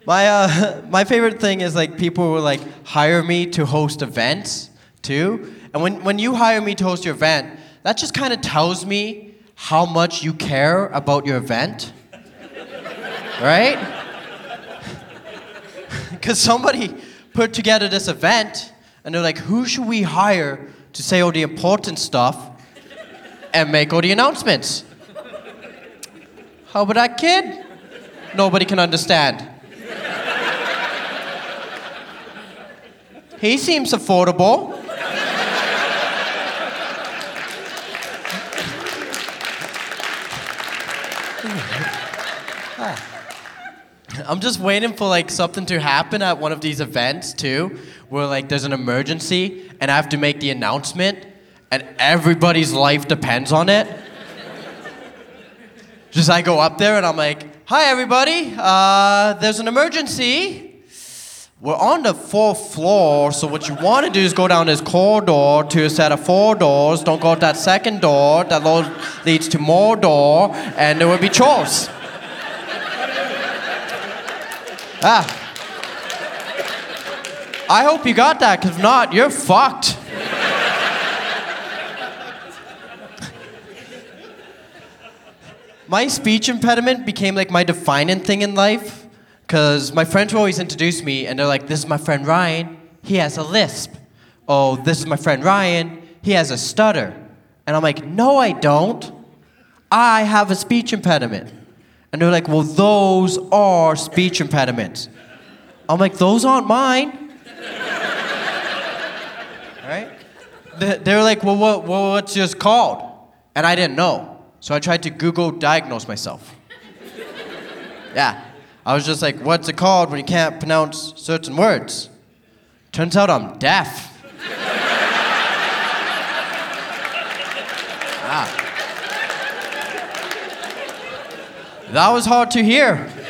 My favorite thing is like people will like hire me to host events too. And when you hire me to host your event, that just kind of tells me how much you care about your event. Right? Because somebody put together this event and they're like, who should we hire to say all the important stuff and make all the announcements? How about that kid? Nobody can understand. He seems affordable. I'm just waiting for like something to happen at one of these events too, where like there's an emergency and I have to make the announcement and everybody's life depends on it. Just I go up there and I'm like, hi everybody, there's an emergency. We're on the 4th floor, so what you want to do is go down this corridor to a set of 4 doors. Don't go out that second door. That leads to more door, and there will be chores. I hope you got that, because if not, you're fucked. My speech impediment became like my defining thing in life. Because my friends will always introduce me, and they're like, this is my friend Ryan, he has a lisp. Oh, this is my friend Ryan, he has a stutter. And I'm like, no, I don't. I have a speech impediment. And they're like, well, those are speech impediments. I'm like, those aren't mine. Right? They're like, well, what's yours called? And I didn't know. So I tried to Google diagnose myself. Yeah. I was just like, what's it called when you can't pronounce certain words? Turns out I'm deaf. That was hard to hear.